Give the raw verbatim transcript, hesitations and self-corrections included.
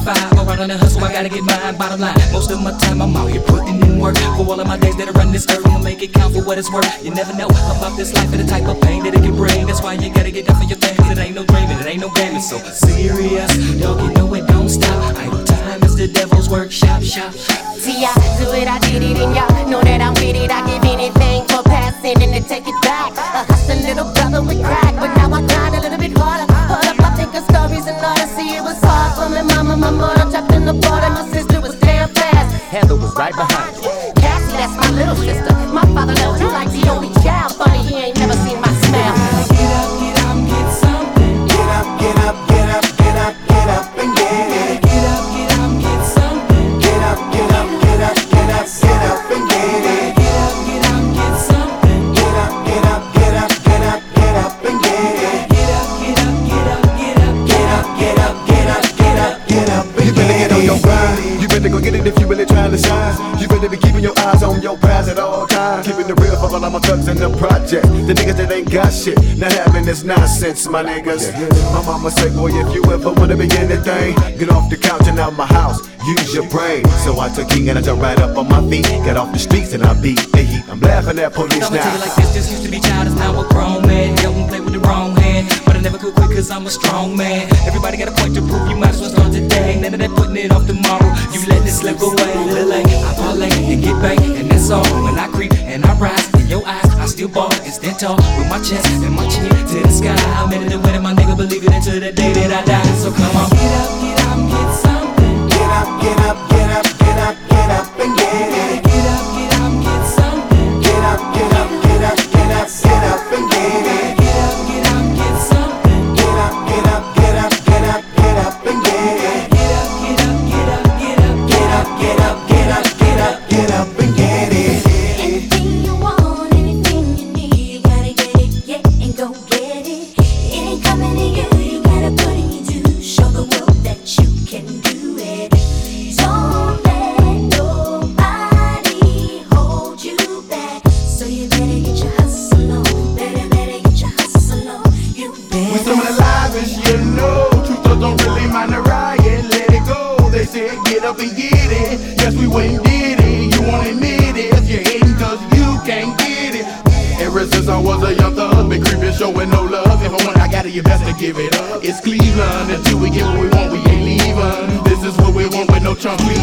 five. I'm right on the hustle, I gotta get mine. Bottom line, most of my time I'm out here putting in work. For all of my days that I run this earth, I'ma make it count for what it's worth. You never know about this life and the type of pain that it can bring. That's why you gotta get down for your thing. It ain't no dreaming, it ain't no gaming. So serious, dog, you know it don't stop. Idle time is the devil's workshop. Shop, shop. See, I do it, I did it, and y'all know that I'm with it. I give anything for passing and to take it back. A hustling little brother with crack, but now I grind a little bit harder. Hold up, I think of stories in order. See, it was hard for me, mama, my mother trapped in the border. My sister was damn fast. Heather was right behind you. Cassie, that's my little sister. My father loved you like the only child. Funny, he ain't never seen my smile. Get up, get up, get something. Get up, get up, get up, get up, get up and get it. Get up, get up, get something. Get up, get up, get up, get up, get up and get it. Get up, get up, get something. Get up, get up, get up, get up, get up and get it. Get up, get up, get up, get up. Get up, get up, get up, get up, get up and You better get on your grind. You better go get it if you really trying to shine. You better be keeping your eyes on your prize at all times. Keeping the real for all of my thugs in the project. The niggas that ain't got shit, not having this nonsense, my niggas. My mama say, boy, if you ever wanna be anything, get off the couch and out my house, use your brain. So I took heat and I jumped right up on my feet. Got off the streets and I beat the heat. I'm laughing at police I'ma tell you now. like this, just used to be childish, now a grown man. Yo, can play with the wrong hand, but I never could quit cause I'm a strong man. Everybody got a point to prove, you might as well start today. None of that putting it off tomorrow, you let it slip away. Lil' I parlay and get back, and that's all. When I creep and I rise, in your eyes, I still ball and stand tall. With my chest and my chin to the sky. I'm in the winter, my nigga, believe it until the day that I die. So come on, get up, get up, get something. Get up, get up, get up, get up, get up and get it. Get up, get up, get something. Get up, get up, get up, get up, get up and get it. Get up, get up, get something. Get up, get up, get up, get up, get up and get it. Get up, get up, get up, get up. Get up, get up, get up, get up, get up and get it. Anything you want, anything you need, you gotta get it, yeah, and go get it. It ain't coming to you, you gotta put in your dues. Show the world that you can do it. Don't let nobody hold you back. So you better get your hustle on, better, better get your hustle on. You better. We some of the livest, you know. Truthers don't really mind the riot, let it go. They said get up and get it. Yes, we went and did it. You won't admit it if you're hating cause you can't get it. Ever since I was a young thug, been creeping, showing no love. If I want, I got it, you best to give it up. It's Cleveland, until we get what we want, we ain't leaving. This is what we want with no chump.